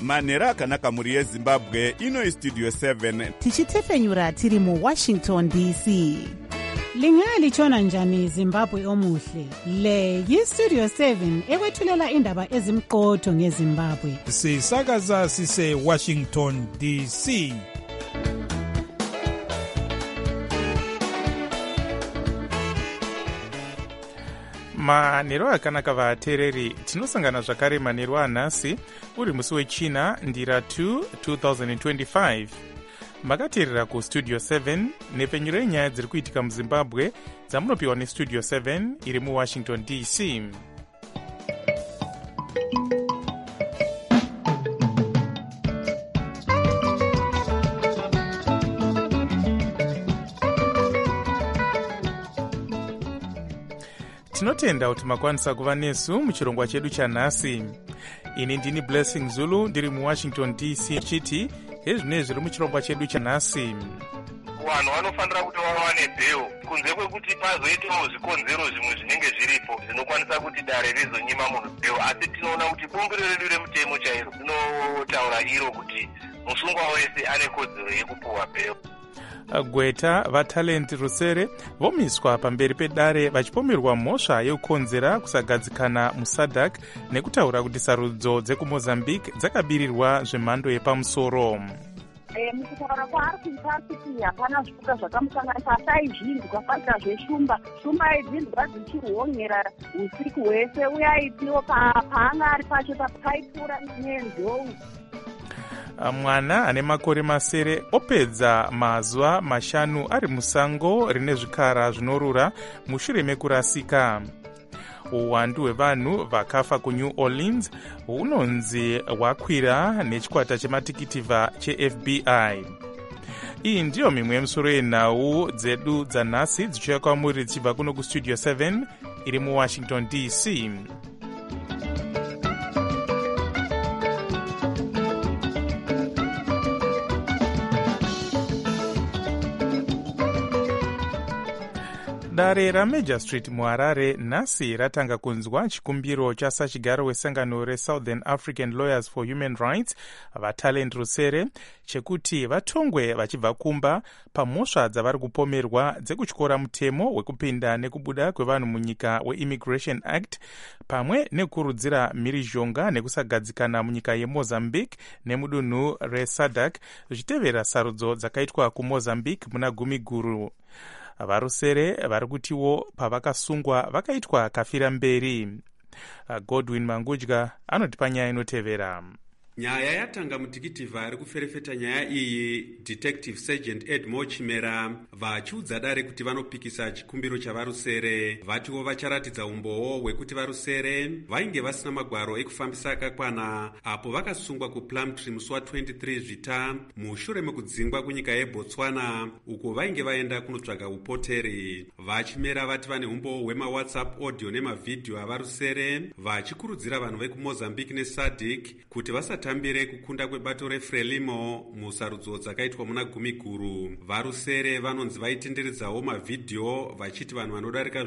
manhero akanaka mhuri yezimbabwe. Ino Studio 7 tichitefenyura tiri muWashington DC. Lingalitshona njani Zimbabwe omuhle? Le yiStudio 7 ekwethulela indaba ezimqotho ngeZimbabwe. Sisakaza sise Washington DC. Manhero akanaka vateereri, tinosangana zvakare manhero anhasi uri musi wechina ndira 2 2025. Makateerera kuStudio 7 nepfenyuro yenyaya dziri kuitika muZimbabwe dzamunopiwa neStudio 7 iri muWashington DC. Tinotenda kuti makwanisa kuva nesu muchirongwa chedu chanhasi. Ini ndini Blessing Zulu ndiri muWashington DC chiti hezvinezvi zviri muchirongwa chedu chanhasi. Vanhu vanofanira kuti vawane bheo kunze kwekuti pazoitawo zvikonzero zvimwe zvinenge zviripo zvinokwanisa kuti dare rizonyima munhu bheo, asi tinoona kuti bumbiro redu remutemo chairo rinotaura iro kuti musungwa wese ane kodzero yekupuwa bheo. Gweta vaTalent Rusere vomiswa pamberi pedare vachipomerwa mhosva yekukonzera kusagadzikana muSADC nekutaura kuti sarudzo dzekuMozambique dzakabirirwa zvemhando yepamusoro. Mukutaura kwaari kuita kuti hapana zvipuka zvakamusanganisa, asi aizvinzwa pasina zveshumba. Shumba aidzinzwa dzichihonyera usiku hwese, uye aitiwo paanga ari pacho paipfuura nenzou. Mwana ane makore masere opedza mazuva 5 ari musango rine zvikara zvinorura mushure mekurasika. Uwandu hwevanhu vakafa kuNew Orleans hunonzi hwakwira nechikwata chematikitivha cheFBI. Iyi ndiyo mimwe yemisoro yenhau dzedu dzanhasi dzichiuya kwamuri dzichibva kuno kuStudio 7 iri muWashington DC. Dare raMajor Street muHarare nhasi ratanga kunzwa chikumbiro chasachigaro wesangano reSouthern African Lawyers for Human Rights vaTalent Rusere chekuti vatongwe vachibva kumba pamhosva dzavari kupomerwa dzekutyora mutemo wekupinda nekubuda kwevanhu munyika weImmigration Act, pamwe nekukurudzira mhirizhonga nekusagadzikana munyika yeMozambique nemudunhu reSADC zvichitevera sarudzo dzakaitwa kuMozambique muna gumi guru. Varusere vari kutiwo pavakasungwa vakaitwa kafira mberi. Godwin Mangudya anotipa nyaya inotevera. Nyaya yatanga mutikitivha ari kuferefeta nyaya iyi Detective Sergeant Edmore Chimera vachiudza dare kuti vanopikisa chikumbiro chavarusere. Vatiwo vacharatidza umbowo hwekuti varusere vainge vasina magwaro ekufambisa akakwana apo vakasungwa kuPlumtree musi wa23 Zvita mushure mekudzingwa kunyika yeBotswana uko vainge vaenda kunotsvaga upoteri. Vachimera vati vane umbowo hwemaWhatsApp audio nemavhidhiyo avarusere vachikurudzira vanhu vekuMozambique neSADC kuti vasatambire kukunda kwebato reFrelimo musarudzo dzakaitwa muna gumi guru. Varusere vanonzi vaitenderedzawo mavhidhiyo vachiti vanhu vanodarika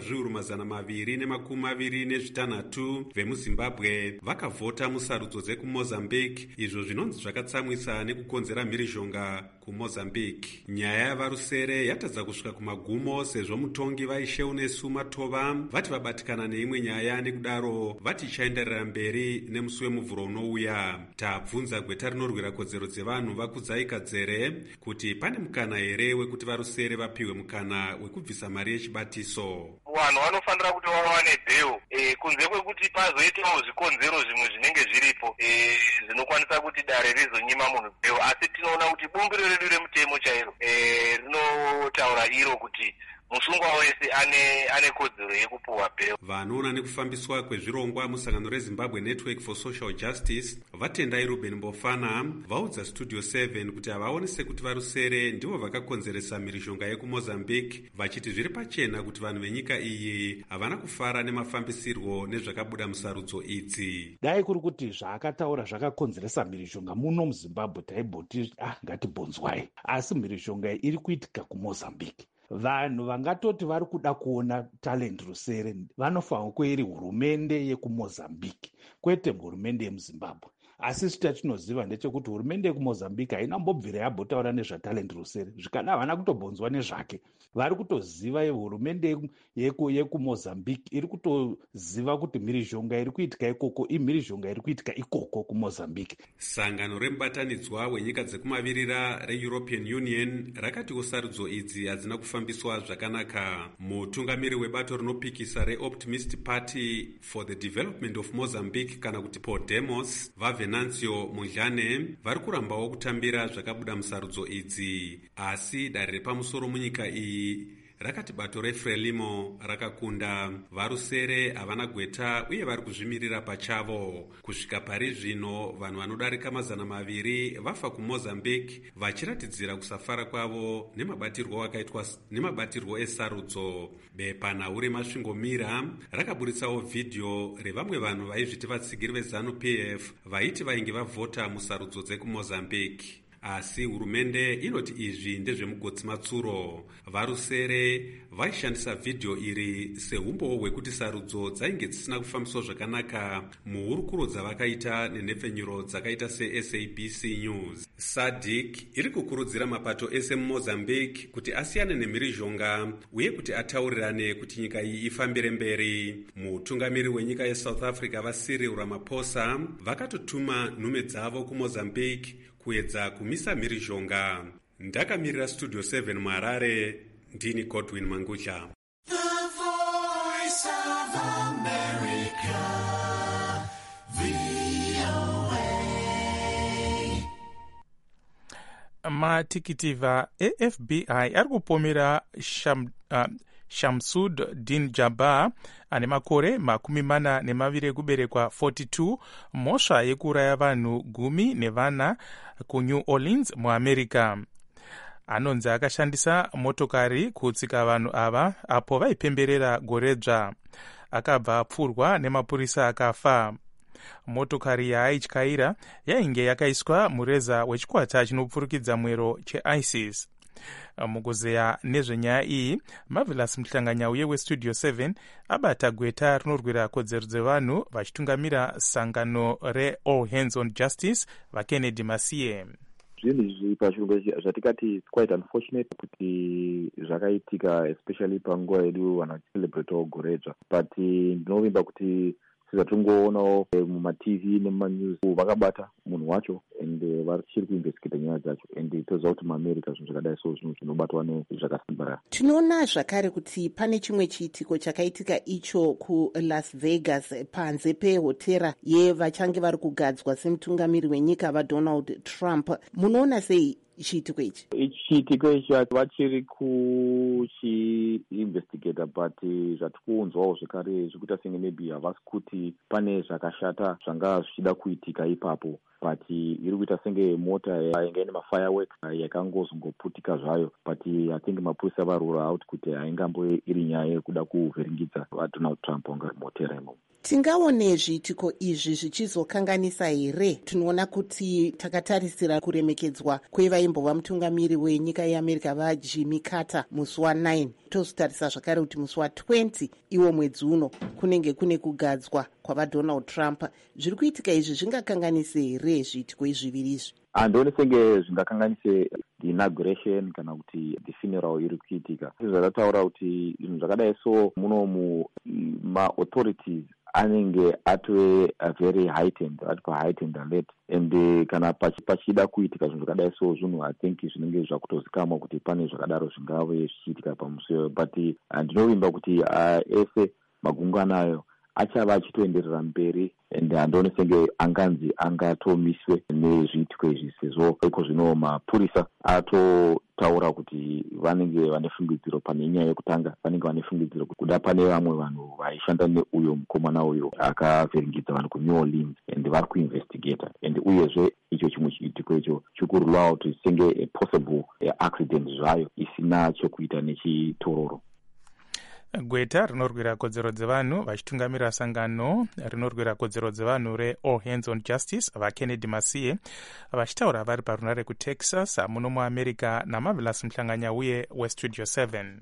226 vemuZimbabwe vakavhota musarudzo dzekuMozambique, izvo zvinonzi zvakatsamwisa nekukonzera mhirizhonga kuMozambique. Nyaya yavarusere yatadza kusvika kumagumo sezvo mutongi vaisheu nesu Matova vati vabatikana neimwe nyaya, nekudaro vati ichaenderera mberi nemusi wemuvhuro unouya. Tabvunza gweta rinorwira kodzero dzevanhu vakudzai Kadzere kuti pane mukana here wekuti varusere vapiwe mukana wekubvisa mari yechibatiso. Vanhu vanofanira kuti vawane bheo kunze kwekuti pazoitawo zvikonzero zvimwe zvinenge zviripo zvinokwanisa kuti dare rizonyima munhu bheo, asi tinoona kuti bumbiro redu remutemo chairo rinotaura iro kuti musungwa wese ane kodzero yekupuwa bheo. Vanoona nekufambiswa kwezvirongwa musangano reZimbabwe Network for Social Justice vatendai Ruben Mbofana vaudza Studio 7 kuti havaonese kuti varusere ndivo vakakonzeresa mhirizhonga yekuMozambique, vachiti zviri pachena kuti vanhu venyika iyi havana kufara nemafambisirwo nezvakabuda musarudzo idzi. Dai kuri kuti zvaakataura zvakakonzeresa mhirizhonga muno muZimbabwe taibhoti ngatibonzwai, asi mhirizhonga iri kuitika kuMozambique. Vanhu vangatoti vari kuda kuona Talent Rusere vanofanirwa kuiri hurumende yekuMozambique kwete hurumende yemuZimbabwe. asi chatinoziva ndechekuti hurumende yekumozambique haina mbobvira yambotaura nezvatalent rusere, zvikada havana kutobonzwa nezvake. Vari kutoziva hurumende yekumozambique iri kutoziva kuti mhirizhonga iri kuitika ikoko imhirizhonga iri kuitika ikoko kumozambique. Sangano remubatanidzwa wenyika dzekumavirira reEuropean Union rakatiwo sarudzo idzi hadzina kufambiswa zvakanaka. Mutungamiri webato rinopikisa reOptimist Party for the Development of Mozambique kana kuti Podemos, vavenancio Mujane, vari kurambawo kutambira zvakabuda musarudzo idzi, asi dare repamusoro munyika iyi rakati bato reFrelimo rakakunda. Varusere havana gweta uye vari kuzvimirira pachavo. Kusvika pari zvino vanhu vanodarika 200 vafa kuMozambique vachiratidzira kusafara kwavo nemabatirwo esarudzo. Bepanhau remasvingomira rakaburitsawo vhidhiyo revamwe vanhu vaizviti vatsigiri veZANU-PF vaiti vainge vavhota musarudzo dzekuMozambique. Asi hurumende inoti izvi ndezvemugotsi matsuro. Varusere vaishandisa vhidhiyo iri seumbowo hwekuti sarudzo dzainge dzisina kufambiswa zvakanaka muhurukuro dzavakaita nenhepfenyuro dzakaita seSABC News. SADC iri kukurudzira mapato ese muMozambique kuti asiyane nemhirizhonga uye kuti ataurirane kuti nyika iyi ifambire mberi. Mutungamiri wenyika yeSouth Africa vaCyril Ramaphosa vakatotuma nhume dzavo kuMozambique kuedza kumisa mhirizhonga. Ndakamirira Studio 7 muHarare, ndini Godwin Mangudla. matikiti vaFBI ari kupomera Shamsud Din Jabbar ane makore 42 ekuberekwa 42 mhosva yekuuraya vanhu 10 kuNew Orleans muAmerica. Anonzi akashandisa motokari kutsika vanhu ava apo vaipemberera goredzva. Akabva apfurwa nemapurisa akafa. Motokari yaaityaira yainge yakaiswa mureza wechikwata chinopfurukidza mwero cheISIS. Mukuzeya nezvenyaya iyi, Marvelous Mhlanganyauye weStudio 7 abata gweta rinorwira kodzero dzevanhu vachitungamira sangano reAll Hands on Justice vaKennedy Masiye. Zvinhu izvi pachirungu zvatikati quite unfortunate kuti zvakaitika, especially panguva yedu vanhu vachicelebratawo goredzva, but ndinovimba kuti zvatingoonawo mumatv nemumanews vakabata munhu wacho and vachiri kuinvestigata nyaya dzacho, and toziva kuti muAmerica zvinhu zvakadai so zvinhu zvinobatwa nezvakasimbarara. Tinoona zvakare kuti pane chimwe chiitiko chakaitika icho kuLas Vegas panze pehotera yevachange vari kugadzwa semutungamiri wenyika vaDonald Trump. Munoona sei chiitiko ichi? Chiitiko ichi vachiri kuchiinvestigata, but zvatikuunzwawo zvekare zvikuita senge maybe havasi kuti pane zvakashata zvanga zvichida kuitika ipapo, but iri kuita senge mota yainge ine mafireworks yakangozongoputika zvayo, but I think mapurisa varura out kuti haingambo iri nyaya yekuda kuvhiringidza vaDonald Trump wanga motera imomo. Tingaone zviitiko izvi zvichizokanganisa here? Tinoona kuti takatarisira kuremekedzwa kwevaimbova mutungamiri wenyika yeAmerica vaJimmy Carter musi wa9. Tozotarisa zvakare kuti musi wa20 iwo mwedzi uno kunenge kune kugadzwa kwavaDonald Trump. Zviri kuitika izvi zvingakanganise here zviitiko izviviri izvi? Andione senge zvingakanganise the inauguration kana kuti the funeral iri kuitika. Zvakataura kuti zvinhu zvakadai so muno ma-authorities anenge atwe very heightened, ati pa-heightened alert, and kana pachida kuitika zvinhu zvakadai so zvinhu I think zvinenge zvakutozikamwa kuti pane zvakadaro zvingave zvichiitika pamusoro, but ndinovimba kuti ese magungano ayo achava achitoenderera mberi, and handioni senge anganzi angatomiswe nezviitiko izvi sezvo iko zvino mapurisa atotaura kuti vanenge vane fungidziro pane nyaya yekutanga, vanenge vane fungidziro kuda pane vamwe vanhu vaishanda neuyo mukomana uyo akavhiringidza vanhu kuNew Orleans, and vari kuinvestigata, and uyezve icho chimwe chiitiko icho chikurulawo kuti senge possible accident zvayo isina chekuita nechitororo. Gweta rinorwira kodzero dzevanhu vachitungamira sangano rinorwira kodzero dzevanhu reAll Hands on Justice vaKennedy Masiye vachitaura vari parunare kuTexas muno muAmerica naMarvelous Mhlanganyauye weStudio 7.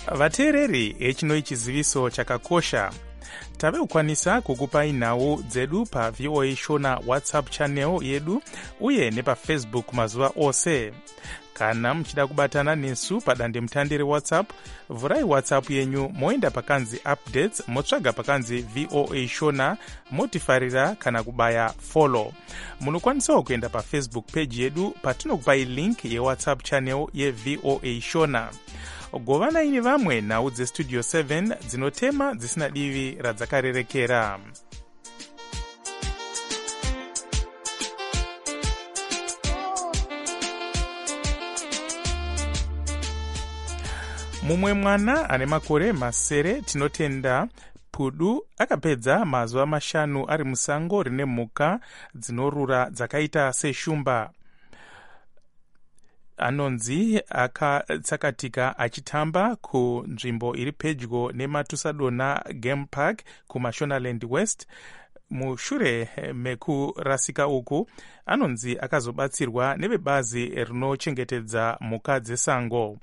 vateereri echino ichiziviso chakakosha. tave kukwanisa kukupai nhau dzedu pa VOA Shona WhatsApp channel yedu uye nepafacebook mazuva ose. Kana muchida kubatana nesu padande mutandire WhatsApp, vurai WhatsApp yenyu moenda pakanzi updates, motsvaga pakanzi VOA Shona, motifarira kana kubaya follow. Munokwanisawo kuenda pafacebook page yedu patinokupai link yeWhatsApp channel yeVOA Shona. Govana ini vamwe nhau dzestudio 7 dzinotema dzisina divi radzakarerekera. Mumwe mwana ane makore masere tinotenda Pudu akapedza mazuva 5 ari musango rine mhuka dzinorura dzakaita seshumba. Anonzi akatsakatika achitamba kunzvimbo iri pedyo neMatusadona Game Park kuMashonaland West. Mushure mekurasika uku, anonzi akazobatsirwa nevebazi rinochengetedza mhuka dzesango.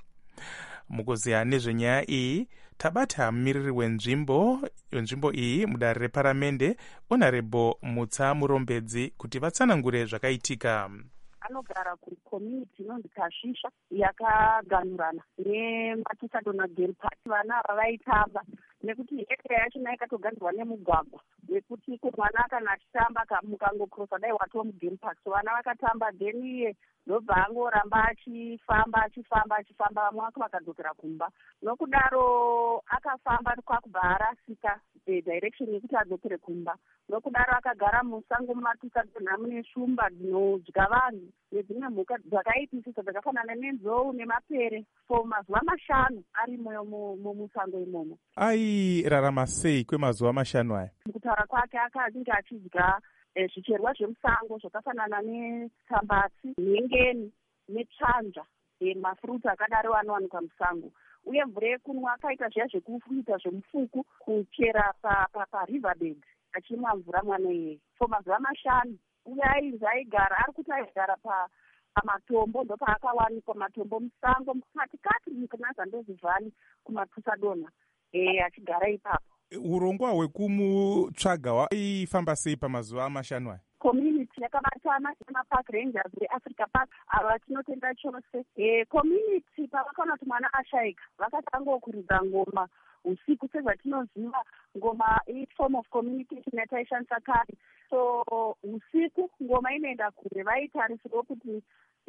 Mukuziya nezvenyaya iyi, tabata mumiriri wenzvimbo iyi mudare reparamende, Honorable Mutsa Murombedzi, kuti vatsanangure zvakaitika. Anogara kucommunity inonzi Kashisha yakaganurana neMatusadona Game Park. Vana ava vaitamba nekuti area yacho ikatogadzirwa nemugwagwa wekuti mwana kana achitamba mukangokrosa dai watova mugame park. So vana vakatamba, then iye ndobva angoramba achifamba vamwe vake vakadzokera kumba. Nokudaro akafamba kwakubva arasika direction yekuti adzokere kumba. Nokudaro akagara musango muMatusadona mune shumba dzinodya vanhu nedzimwe mhuka dzakaipisisa dzakafanana nenzou nemapere. So mazuva 5 arimo musango imomo. Airarama sei kwemazuva 5 aya? Mukutaura kwake akazenge achidya zvicherwa zvemusango zvakafanana netsambatsi, nhengeni netsvanja, mafruti akadaro anowanikwa musango. Uye mvura yekunwa akaita zviya zvekuita zvemufuku kuchera pariverbed achimwa mvura mwana iyeye. So mazuva 5 uye ainzi aigara ari kuti aigara pamatombo, ndopaakawanikwa matombo musango mukatikati munaZambezi Valley kuMatusadona, achigara ipapo. Urongwa hwekumutsvaga hwaifamba sei pamazuva 5 aya? Community yakabatana nemapark rangers veAfrica Park ava tinotenda chose. Community pavakaona kuti mwana ashaika vakatangokuridza ngoma usiku. Sezvatinoziva ngoma form of communication yataishandisa kare. So usiku ngoma inoenda kure. Vaitarisirwa kuti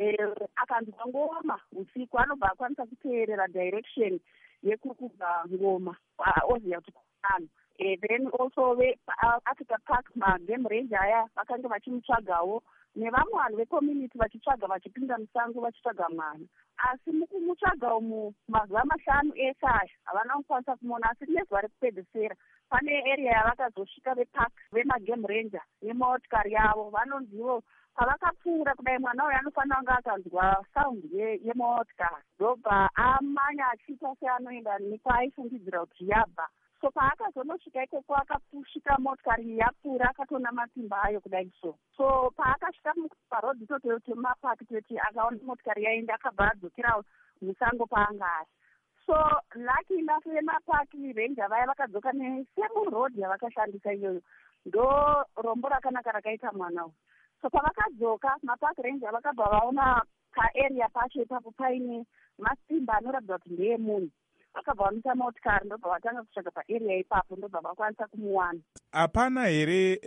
akanzwa ngoma usiku anobva akwanisa kuteerera direction yekukubva ngoma oziva kuti kuano. Then also Africa Park magame ranger aya vakanga vachimutsvagawo nevamwe vanhu vecommunity vachitsvaga vachipinda musango vachitsvaga mwana. Asi mukumutsvaga umu mazuva 5 ese aya havana kukwanisa kumuona. Asi nezuva rekupedzisira pane area yavakazosvika vepark vemagame ranger nemotikari yavo. Vanonzivo pavakapfuura kudai mwana uyo anofanira kunge akanzwa sound yemotikari, ndobva amanya achiita seanoenda nekwaifungidzira kuti yabva. So paakazonosvika ikoko akasvika motikari yapfuura akatona matimba ayo kudai so. So paakasvika parodi temapaki toti akaona motikari yaenda akabva adzokera musango paanga ari. So lucky enough vemapaki ranger vaya vakadzoka nesame road yavakashandisa iyoyo, ndo rombo rakanaka rakaita mwana uyu. So pavakadzoka mapaki ranger vakabva vaona paarea pacho ipapo paine masimba anoratidza kuti ndeemunhu. Vakabva vamisa motikari ndobva vatanga kutsvaga paarea ipapo ndobva vakwanisa kumuwana. Hapana here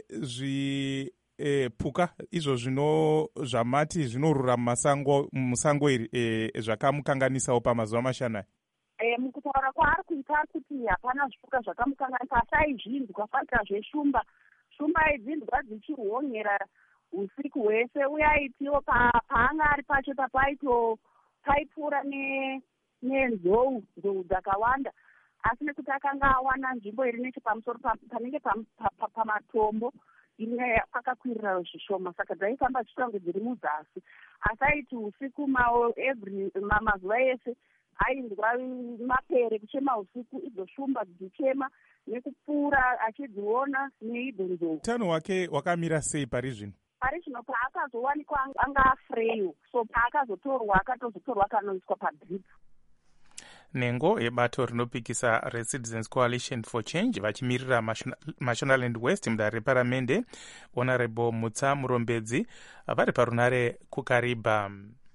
puka izvo zvamati zvinorura musango iri zvakamukanganisawo pamazuva 5 aya? Mukutaura kwaari kuita kuti hapana zvipuka zvakamukanganisa, asi aizvinzwa fanika zveshumba. Shumba aidzinzwa dzichihonyera usiku hwese, uye aitiwo paanga ari pacho paipfuura nenzou dzakawanda. Asi nekuti akanga awana nzvimbo iri nechepamusoro panenge pamatombo ine pakakwirira zvishoma, saka dzaifamba zvichita kunge dziri muzasi. Asi aiti usiku mazuva ese ainzwa mapere kuchema usiku, idzo shumba dzichema nekupfuura achidziona neidzo nzou. Utano hwake hwakamira sei pari zvino? Pari zvino paakazowanikwa anga afreyo, so paakazotorwa akatozotorwa akanoiswa padrip. nengo yebato rinopikisa reCitizens Coalition for Change vachimirira Mashonaland West mudare reparamende Honorable Mutsa Murombedzi vari parunare kuKariba.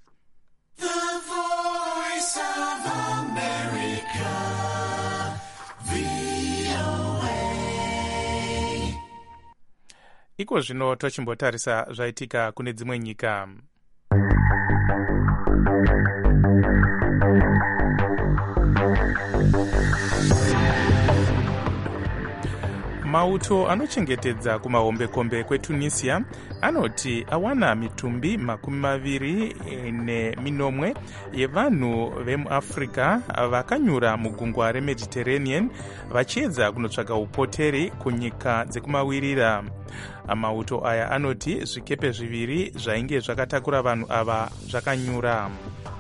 Iko zvino tochimbotarisa zvaitika kune dzimwe nyika. Mauto anochengetedza kumahombekombe kweTunisia anoti awana mitumbi 29 yevanhu vemuAfrica vakanyura mugungwa reMediterranean vachiedza kunotsvaga upoteri kunyika dzekumawirira. Mauto aya anoti zvikepe 2 zvainge zvakatakura vanhu ava zvakanyura.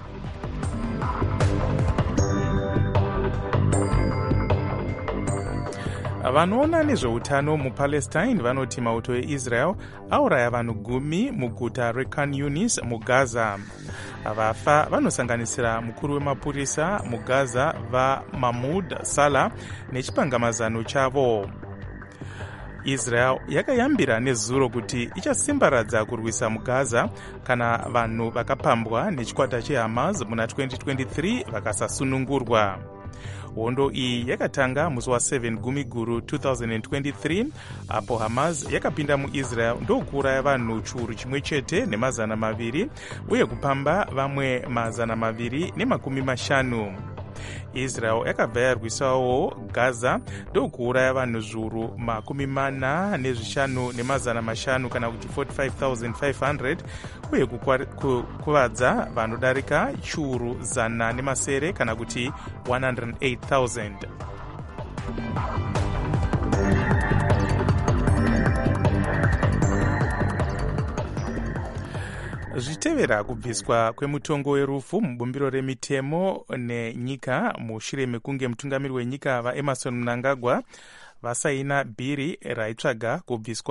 Vanoona nezveutano muPalestine vanoti mauto eIsrael auraya vanhu 10 muguta reKhan Yunis muGaza. Vafa vanosanganisira mukuru wemapurisa muGaza vaMahmoud Salah nechipangamazano chavo. Israel yakayambira nezuro kuti ichasimbaradza kurwisa muGaza kana vanhu vakapambwa nechikwata cheHamas muna 2023 vakasasunungurwa. Hondo iyi yakatanga musi wa7 Gumiguru 2023 apo Hamas yakapinda muIsrael ndokuuraya vanhu chiuru chimwe chete nemazana 200 uye kupamba vamwe mazana 250. Israel yakabva yarwisawo Gaza ndokuuraya vanhu zviuru 45 nemazana 5 kana kuti 45,500 uye kukuvadza vanodarika chiuru 100 kana kuti 108,000. Zvitevera kubviswa kwemutongo werufu mubumbiro remitemo nenyika mushure mekunge mutungamiri wenyika vaEmerson Mnangagwa vasaina bhiri raitsvaga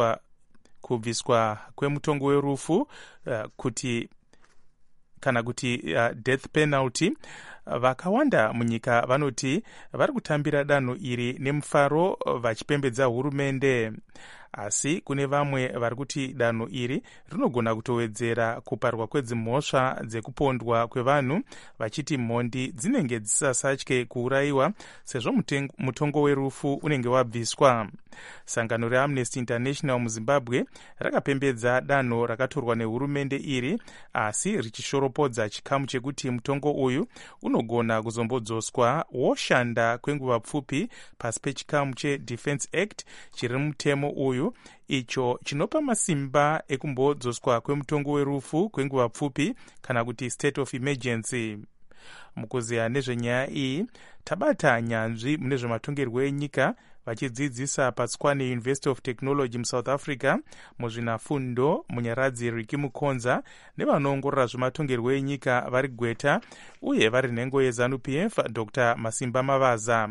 kubviswa kwemutongo werufu kuti kana kuti death penalty. Vakawanda munyika vanoti vari kutambira danho iri nemufaro vachipembedza hurumende, asi kune vamwe vari kuti danho iri rinogona kutowedzera kuparwa kwedzimhosva dzekupondwa kwevanhu, vachiti mhondi dzinenge dzisasatye kuurayiwa sezvo mutongo werufu unenge wabviswa. Sangano reAmnesty International muZimbabwe rakapembedza danho rakatorwa nehurumende iri, asi richishoropodza chikamu chekuti mutongo uyu unogona kuzombodzoswa woshanda kwenguva pfupi pasi pechikamu cheDefence Act chiri mutemo uyu, icho chinopa masimba ekumbodzoswa kwemutongo werufu kwenguva pfupi kana kuti state of emergency. Mukuziya nezvenyaya iyi tabata nyanzvi mune zvematongerwo enyika vachidzidzisa paTswane University of Technology muSouth Africa muzvinafundo munyaradzi Ricky Mukonza nevanoongorora zvematongerwo enyika vari Gweta uye vari nhengo yeZANU-PF Dr. Masimba Mavaza.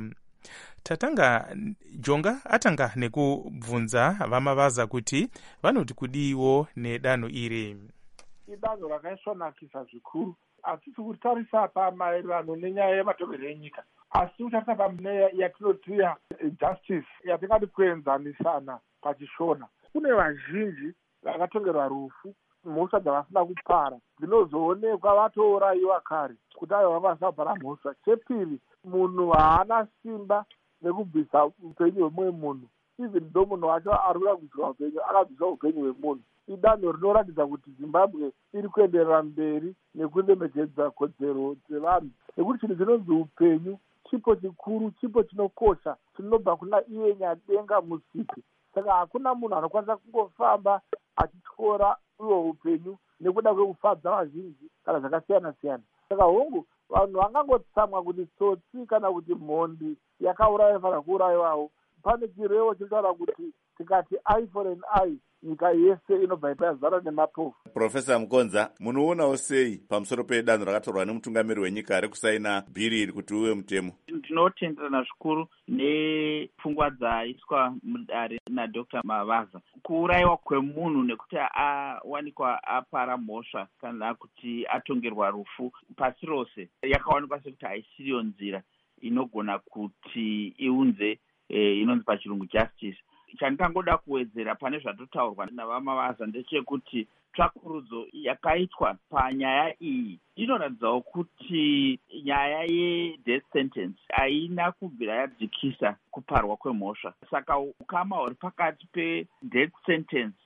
Tatanga Jonga atanga nekubvunza vaMavaza kuti vanoti kudiiwo nedanho iri. Idanho rakaisvonakisa zvikuru, asi tikutarisa pamaererano nenyaya yematongerwo enyika, asi kutarisa pamune yatinoti justice yatingati kuenzanisana pachishona. Kune vazhinji vakatongerwa rufu, mhosva dzavasina kupara dzinozoonekwa vatourayiwa kare kuti avo vavasapara mhosva. Chepiri, munhu haana simba nekubvisa upenyu hwemumwe munhu, even though munhu wacho ari kuda kubvisa upenyu, akabvisa upenyu hwemunhu. Idanho rinoratidza kuti Zimbabwe iri kuenderera mberi nekulemekedzwa kodzero dzevanhu, nekuti chinhu chinonzi upenyu chipo chikuru, chipo chinokosha, chinobva kuna iye nyadenga musipi. Saka hakuna munhu anokwanisa kungofamba achityora uyo upenyu nekuda kwekufadza vazhinji kana zvakasiyana siyana. Saka hongu vanhu vangangotsamwa kuti tsotsi kana kuti mhondi yakauraya fana kuurayiwawo. Pane chirevo chinotaura kuti tikati eye for an eye, nyika yese inobva yapazara nemapofu. Profesa Mukonza, munoonawo sei pamusoro pedanho rakatorwa nemutungamiri wenyika rekusaina bhiri iri kuti uwe mutemo? Ndinotenderana zvikuru nepfungwa dzaiswa mudare naDr. Mavaza. Kuurayiwa kwemunhu nekuti awanikwa apara mhosva kana kuti atongerwa rufu pasi rose yakawanikwa sekuti haisiriyo nzira inogona kuti iunze inonzi pachirungu justice. Chandingangoda kuwedzera pane zvatotaurwa navamavaza ndechekuti tsvakurudzo yakaitwa panyaya iyi inoratidzawo kuti nyaya yedeath sentence haina kubvira yadzikisa kuparwa kwemhosva. Saka ukama huri pakati pedeath sentence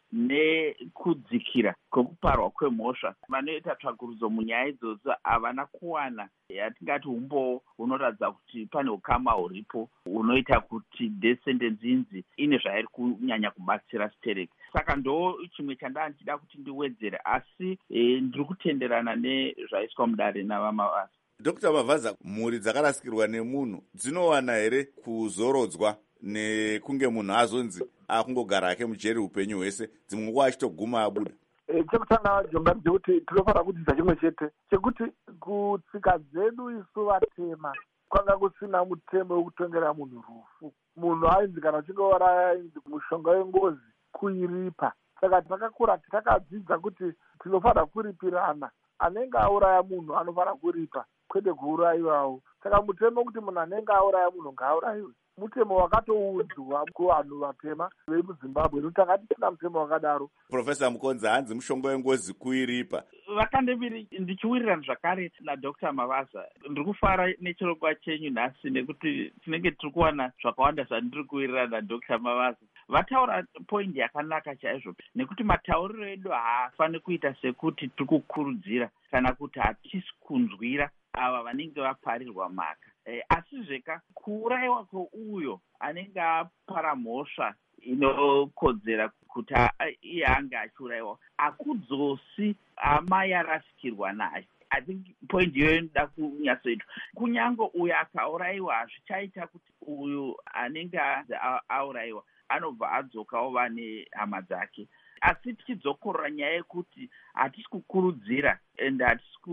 nekudzikira kwekuparwa kwemhosva, vanoita tsvakurudzo munyaya idzodzo havana kuwana yatingati umboo hunoratidza kuti pane ukama huripo hunoita kuti death sentence inzi ine zvairi kunyanya kubatsira stereki. Saka ndo chimwe chandanchida kuti ndiwedzere, asi ndiri kutenderana nezvaiswa mudare navamavaza. Dr. Mavaza, mhuri dzakarasikirwa nemunhu dzinowana here kuzorodzwa nekunge munhu azonzi akungogara ake mujeri upenyu hwese, dzimwe nguva achitoguma abuda? Chekutanga jonga ndekuti tinofanira kudzidza chimwe chete chekuti kutsika dzedu isu vatema kwanga kusina mutemo wekutongera munhu rufu. Munhu ainzi kana uchinge waraya ainzi mushonga wengozi kuiripa. Saka takakura takadzidza kuti tinofanira kuripirana, anenge auraya munhu anofanira kuripa kwete kuurayiwawo. Saka mutemo kuti munhu anenge auraya munhu ngaaurayiwe mutemo wakatoudzwa kuvanhu vatema vemuzimbabwe, nokuti takati tisina mutemo wakadaro. Profesa Mukonza, hanzi mushonga wengozi kuiripa. Vakandemiri ndichiwirirana zvakare naDr. Mavaza. Ndiri kufara nechirongwa chenyu nhasi nekuti tinenge tiri kuwana zvakawanda zvandiri kuwirirana naDr. Mavaza. Vataura poindi yakanaka chaizvo, nekuti matauriro edu haafani kuita sekuti tiri kukurudzira kana kuti hatisi kunzwira ava vanenge vaparirwa mhaka. Asi zveka kuurayiwa kweuyo anenge apara mhosva inokodzera kuti iye ange achiurayiwa hakudzosi hama yarasikirwa nayo. I think point iyoyo inoda kunyatsoitwa. Kunyange uyo akaurayiwa hazvichaita kuti uyu anenge aurayiwa anobva adzokawo vane hama dzake. Asi tichidzokorora nyaya yekuti hatisi kukurudzira ende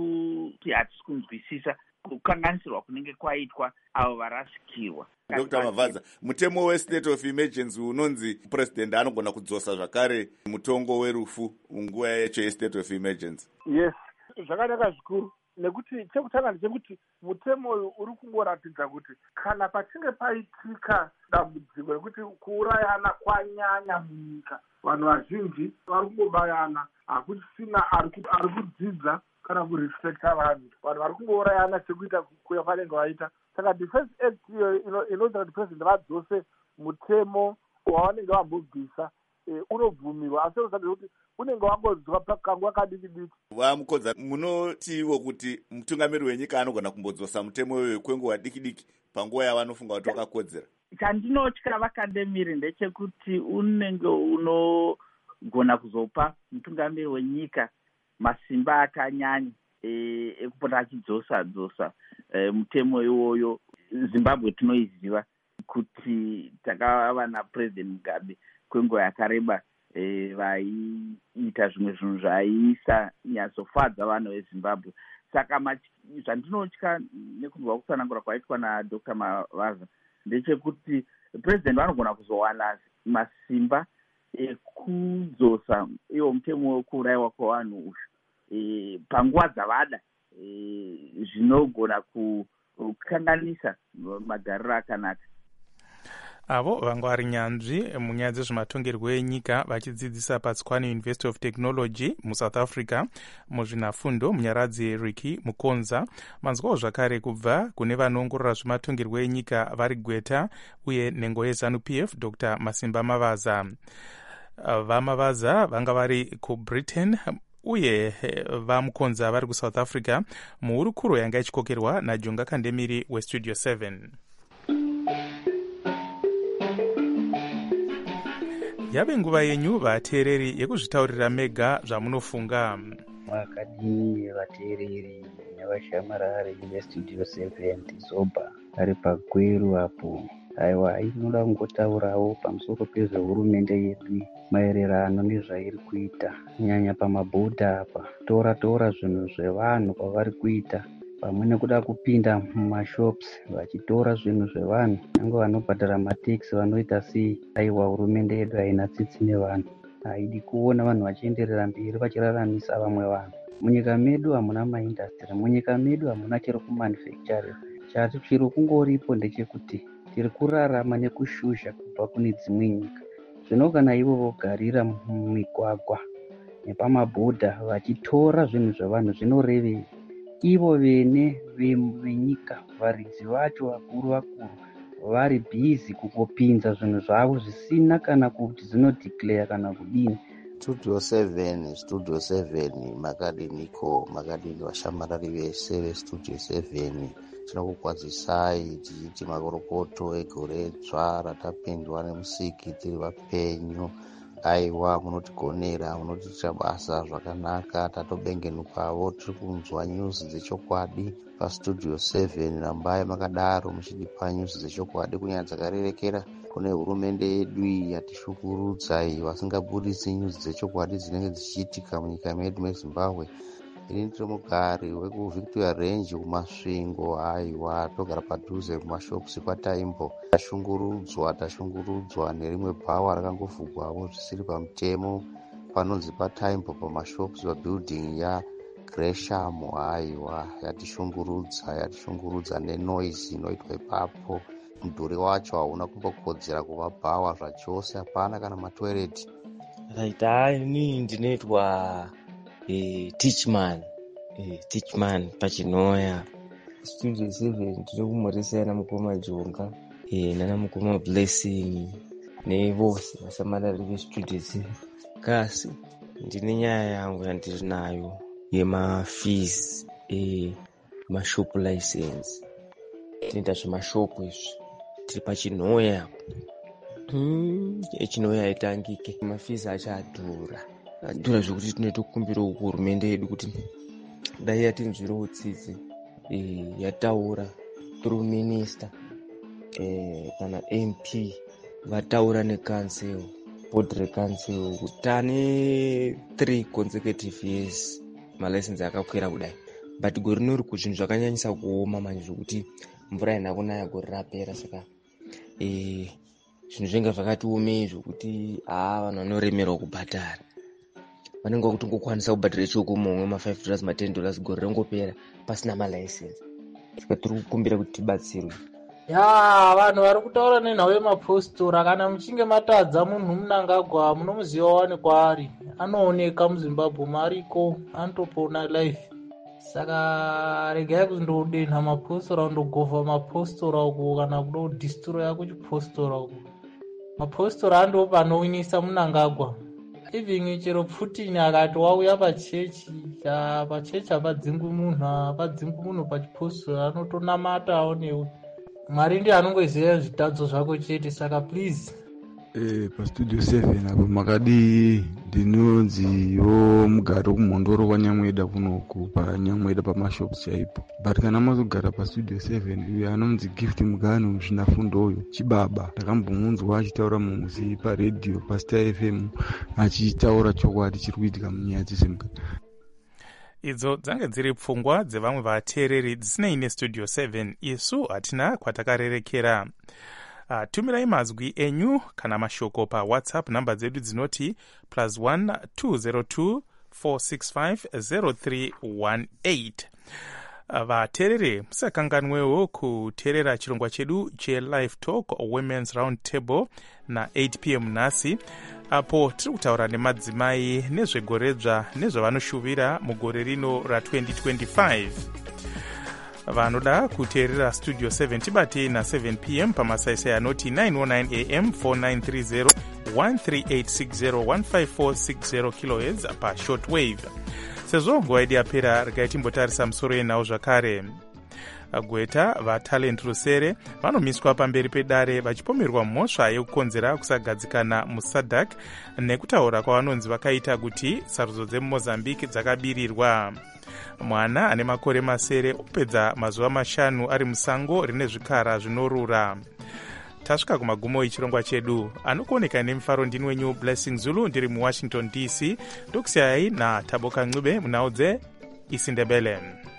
hatisi kunzwisisa kukanganisirwa kunenge kwaitwa avo varasikirwa. Dr. Mavaza, mutemo westate of emergency unonzi president anogona kudzosa zvakare mutongo werufu munguva yacho yestate of emergency. Yes, zvakanaka zvikuru, nekuti chekutanga ndechekuti mutemo uyu uri kungoratidza kuti kana pachinge paitika dambudziko rekuti kuurayana kwanyanya munyika, vanhu vazhinji vari kungobayana, hakusina ari kudzidza kana kurespekta vanhu vari kungourayana sekuita kwavanenge vaita. Saka defense act iyo inoita kuti president vadzose mutemo wavanenge vambobvisa unobvumirwa, asi unosanzira kuti unenge wangodzwa pakanguva kadiki diki. Vamukodza, munotiwo kuti mutungamiri wenyika anogona kumbodzosa mutemo uyu kwenguva diki diki panguva yavanofunga kuti wakakodzera? Chandinotya vakandemiri ndechekuti unenge unogona kuzopa mutungamiri wenyika masimba akanyanya ekupota achidzosa mutemo iwoyo. Zimbabwe tinoiziva kuti takava napresident Mugabe kwenguva yakareba vaiita zvimwe zvinhu zvaiisa nyatsofadza vanhu vezimbabwe. Saka zvandinotya nekunzwa kutsanangura kwaitwa naDr. Mavaza ndechekuti president vanogona kuzowana masimba ekudzosa iwo mutemo wekuurayiwa kwavanhu uyu panguva dzavada, zvinogona kukanganisa magariro akanaka. Avo vanga vari nyanzvi munyaya dzezvematongerwo enyika vachidzidzisa paTswane University of Technology muSouth Africa muzvinafundo munyaradzi Ricky Mukonza. Manzwawo zvakare kubva kune vanoongorora zvematongerwo enyika vari Gweta uye nhengo yeZANU-PF Dr. Masimba Mavaza. Vamavaza vanga vari kuBritain uye vamukonza vari kuSouth Africa muhurukuro yanga ichikokerwa naJonga Kandemiri weStudio 7. Yave nguva yenyu vateereri yekuzvitaurira mega zvamunofunga. Mwakadini vateereri nevashamarari veStudio 7 Zoba ari pagweru apo. Aiwa, inoda kungotaurawo pamusoro pezvehurumende yedu maererano nezvairi kuita kunyanya pamabhodha apa. Tora zvinhu zvevanhu kwavari kuita, pamwe nekuda kupinda mumashops vachitora zvinhu zvevanhu, nyange vanobhadhara mateksi vanoita sei. Aiwa, hurumende yedu haina tsitsi nevanhu, haidi kuona vanhu vachienderera mberi vachiraramisa vamwe vanhu. Munyika medu hamuna maindastry, munyika medu hamuna chero kumanufacturing. chati chiro kungoripo ndechekuti tiri kurarama nekushusha kubva kune dzimwe nyika. Zvino kana ivo vogarira mumigwagwa nepamabhodha vachitora zvinhu zvavanhu zvinorevei, ivo vene venyika, varidzi vacho vakuru vari bhizi kukopinza zvinhu zvavo zvisina kana kuti zvinodeclare kana kudini. Studio 7 makadini vashamarari vese vestudio 7 tinokukwazisai tichiti makorokoto egoredzva ratapindwa nemusiki tiri vapenyu. Aiwa, munotigonera, munotiitira basa zvakanaka. Tatobengenukavo, tiri kunzwa news dzechokwadi pastudio 7. Rambai makadaro muchidipa news dzechokwadi kunyanya dzakarerekera kune hurumende yedu yatishukurudza, vasingaburitsi news dzechokwadi dzinenge dzichiitika munyika medu meZimbabwe. Ini ndiri mugari wekuvictoria range kumasvingo. Aiwa, togara padhuze kumashopusi kwataimbo. Tashungurudzwa nerimwe bhawa rakangovhugwavo zvisiri pamutemo panonzi pataimbo pamashopusi pabuilding yaGresham. Aiwa, yatishungurudza nenoise inoitwa ipapo. Mudhuri wacho hauna kumbokodzera kuva bhawa zvachose, hapana kana matoireti. Ini ndinoitwa Teachman pachinoya. Studio 7 tiri kumhoresera mukoma Jonga nana mukoma Blessing nevose vasamarari vestudio 7. Kasi ndine nyaya yangu yandiri nayo yemafees mashop license. Tinoita zvemashopu izvi tiri pachinoya. Chinoya itangike, mafees achadhura zvekuti tinoita kukumbira hurumende yedu kuti dai yatinzwirawo tsitsi, yataura through minister kana MP, vataura necouncil, board recouncil kuti tane 3 consecutive years malicense akakwira kudai, but gore rinori kuti zvinhu zvakanyanyisa kuoma manje zvokuti mvura ina kunaya gore rapera. Saka zvinhu zvenga zvakatiomei zvokuti vanhu vanoremerwa kubhadhara. Vanenge vakutongokwanisa kubhadhara chokumomwe $5 $10 gore rongopera pasina malicense. Saka tiri kukumbira kuti tibatsirwe. Vanhu vari kutaura nenhau yemapostora, kana muchinge matadza munhu Mnangagwa munomuziva wani kwaari, anooneka muZimbabwe mariko, anotopona life. Saka regai kundodenha mapostora, kundogovha mapostora uko, kana kuda kudhistroya kuchipostora uko. Mapostora ando panowinisa Mnangagwa. Even chero Putin akati wauya pachechi apadzingwi munhu pachipostora, anotonamatawo newe. Mwari ndiye anongoziva zvitadzo zvako chete. Saka please pastudio 7 apo makadi ndinonziwo mugari wekumhondoro kwaNyamweda kunoku paNyamweda pamashops chaipo, but kana mazogara pastudio 7 uyo anonzi Gift Mugano zvinafundo uyo chibaba ndakambomunzwa achitaura mumuzi paredhiyo paStar FM achitaura chokwadi chiri kuitika munyaya dzezvemugano. Idzo dzange dziri pfungwa dzevamwe vateereri dzisinei nestudio 7. Isu hatina kwatakarerekera. Tumirai mazwi enyu kana mashoko paWhatsApp namba dzedu dzinoti +1 202 465 0318. Vateereri musakanganwewo kuteerera chirongwa chedu cheLive Talk Women's Round Table na 8 p.m. nhasi, apo tiri kutaura nemadzimai nezvegoredzva nezvavanoshuvira mugore rino ra2025. Vanoda kuteerera studio 7 tibate na7 p.m. pamasaisai anoti 909 am 4930 13860 15460 kHz pashortwave. Sezvo nguva yedu yapera, regai timbotarisa musoro yenhau zvakare. Gweta vatalent rusere vanomiswa pamberi pedare vachipomerwa mhosva yekukonzera kusagadzikana muSADC nekutaura kwavanonzi vakaita kuti sarudzo dzemuMozambique dzakabirirwa. Mwana ane makore masere opedza mazuva 5 ari musango rine zvikara zvinorura. Tasvika kumagumo echirongwa chedu. Anokuoneka nemifaro ndini wenyu Blessing Zulu, ndiri muWashington DC. Ndokusiyai naTaboka Ncube munhau dzeIsindebele.